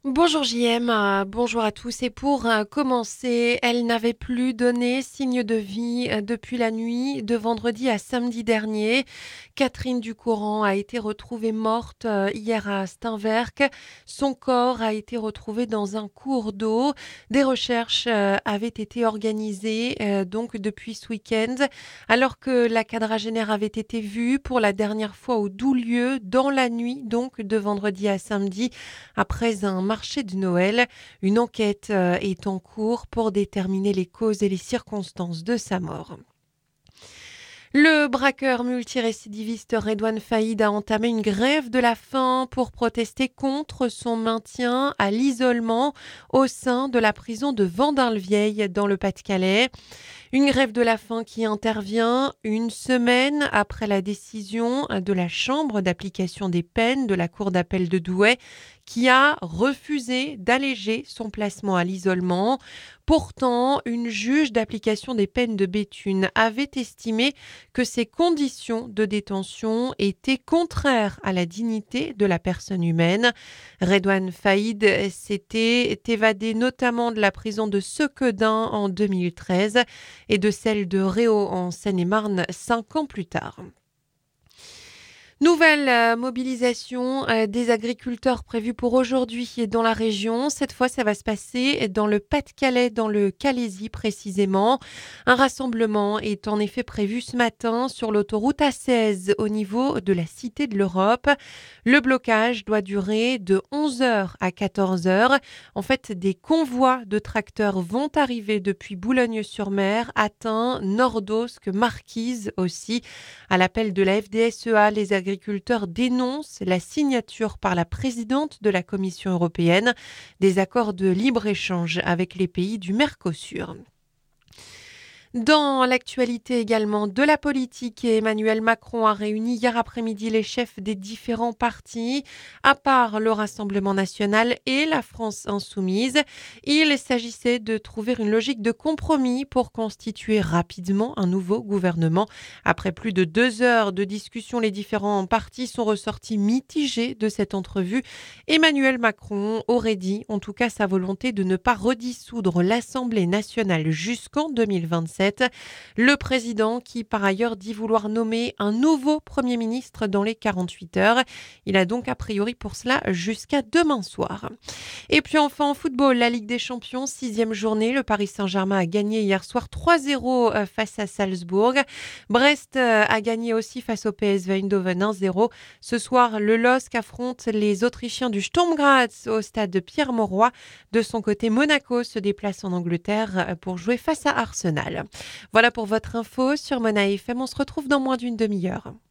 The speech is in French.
Bonjour JM, bonjour à tous. Et pour commencer, elle n'avait plus donné signe de vie depuis la nuit de vendredi à samedi dernier. Catherine Ducourant a été retrouvée morte hier à Steinwerk. Son corps a été retrouvé dans un cours d'eau. Des recherches avaient été organisées donc depuis ce week-end, alors que la quadragénaire avait été vue pour la dernière fois au Doulieu dans la nuit donc de vendredi à samedi après un marché de Noël. Une enquête est en cours pour déterminer les causes et les circonstances de sa mort. Le braqueur multirécidiviste Redouane Faïd a entamé une grève de la faim pour protester contre son maintien à l'isolement au sein de la prison de Vendin-le-Vieil dans le Pas-de-Calais. Une grève de la faim qui intervient une semaine après la décision de la Chambre d'application des peines de la Cour d'appel de Douai qui a refusé d'alléger son placement à l'isolement. Pourtant, une juge d'application des peines de Béthune avait estimé que ces conditions de détention étaient contraires à la dignité de la personne humaine. Redouane Faïd s'était évadé notamment de la prison de Sequedin en 2013 et de celle de Réau en Seine-et-Marne 5 ans plus tard. Nouvelle mobilisation des agriculteurs prévue pour aujourd'hui dans la région. Cette fois, ça va se passer dans le Pas-de-Calais, dans le Calaisis précisément. Un rassemblement est en effet prévu ce matin sur l'autoroute A16 au niveau de la Cité de l'Europe. Le blocage doit durer de 11 heures à 14 heures. En fait, des convois de tracteurs vont arriver depuis Boulogne-sur-Mer, Atten, Nordosque, Marquise aussi. À l'appel de la FDSEA, les agriculteurs dénoncent la signature par la présidente de la Commission européenne des accords de libre-échange avec les pays du Mercosur. Dans l'actualité également de la politique, Emmanuel Macron a réuni hier après-midi les chefs des différents partis, à part le Rassemblement national et la France insoumise. Il s'agissait de trouver une logique de compromis pour constituer rapidement un nouveau gouvernement. Après plus de 2 heures de discussion, les différents partis sont ressortis mitigés de cette entrevue. Emmanuel Macron aurait dit en tout cas sa volonté de ne pas redissoudre l'Assemblée nationale jusqu'en 2027. Le président qui par ailleurs dit vouloir nommer un nouveau Premier ministre dans les 48 heures. Il a donc a priori pour cela jusqu'à demain soir. Et puis enfin en football, la Ligue des Champions, 6e journée. Le Paris Saint-Germain a gagné hier soir 3-0 face à Salzbourg. Brest a gagné aussi face au PSV Eindhoven 1-0. Ce soir, le LOSC affronte les Autrichiens du Sturm Graz au stade de Pierre-Mauroy. De son côté, Monaco se déplace en Angleterre pour jouer face à Arsenal. Voilà pour votre info sur Mona FM. On se retrouve dans moins d'une demi-heure.